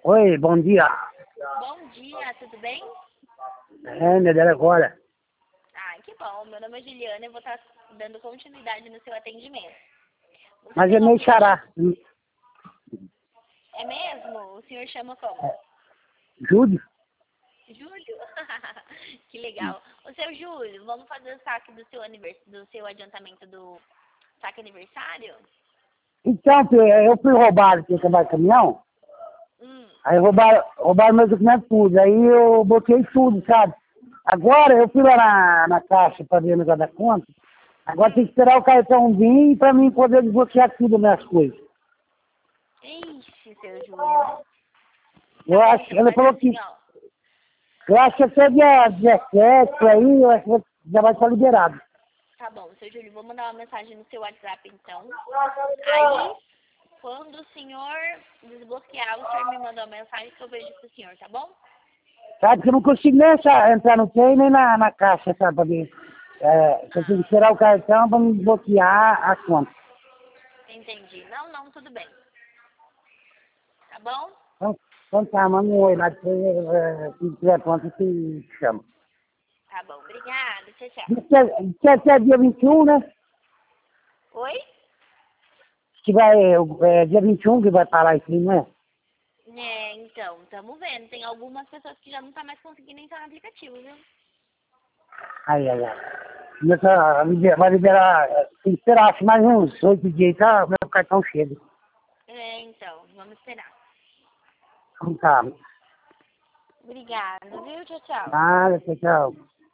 Oi, bom dia. Bom dia, tudo bem? É, minha dela agora. Ah, que bom. Meu nome é Juliana e eu vou estar dando continuidade no seu atendimento. Você Mas tem é meio alguma... xará. É mesmo? O senhor chama como? Júlio? Júlio? Que legal. O seu Júlio, vamos fazer o saque do seu adiantamento do saque aniversário? Então, filho, eu fui roubado aqui trabalho de caminhão. Hum. Aí roubaram meus documentos tudo. Aí eu bloqueei tudo, sabe? Agora eu fui lá na caixa para ver o negócio da conta. Agora tem que esperar o cartão vir para mim poder desbloquear tudo as minhas coisas. Ixi, seu Júlio. Eu Tá bom, acho, então ela faz falou que, assim, ó. eu acho que até dia 17, por aí, eu acho que já vai estar liberado. Tá bom, seu Júlio, vou mandar uma mensagem no seu WhatsApp então. Aí, quando o senhor desbloquear, o senhor me manda uma mensagem que eu vejo com o senhor, tá bom? Sabe que eu não consigo nem entrar no trem nem na caixa, sabe? Pra ver. Eu tenho que tirar o cartão para me desbloquear a conta. Entendi. Não, não, tudo bem. Tá bom? Então tá, manda um oi lá, se tiver pronto, te chama. Tá bom. Obrigada. Tchau, tchau. Diz que é dia 21, né? Oi? Que vai, dia 21 que vai parar isso, não é? É, então, estamos vendo. Tem algumas pessoas que já não tá mais conseguindo entrar no aplicativo, viu? Ai. Vai liberar, tem que esperar acho, mais uns 8 dias, tá? Meu cartão chega. É, então, vamos esperar. Então tá, Obrigada, viu? Tchau, tchau. nada, tchau.